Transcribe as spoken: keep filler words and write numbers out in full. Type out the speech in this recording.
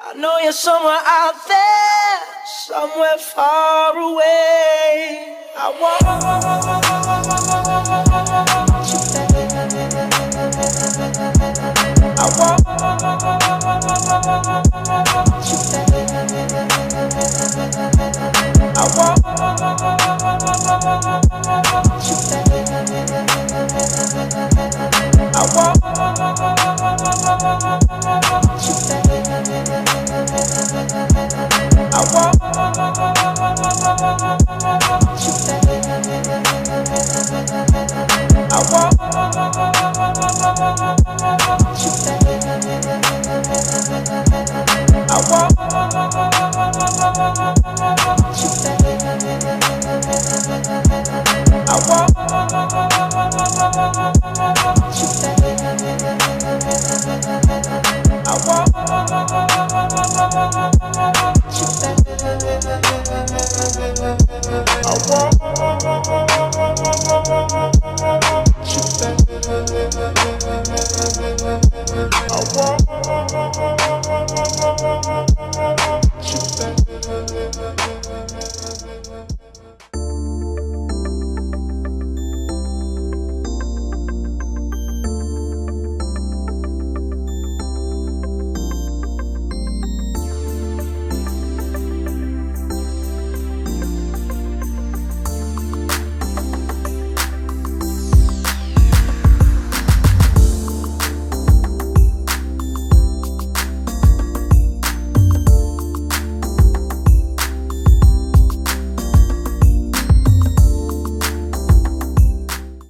I know you're somewhere out there, somewhere far away. I want you back. I want you back. I want you back. I want you back. I want you back. I want you back. I want you back. I want you back. I want you back. I want you back. I want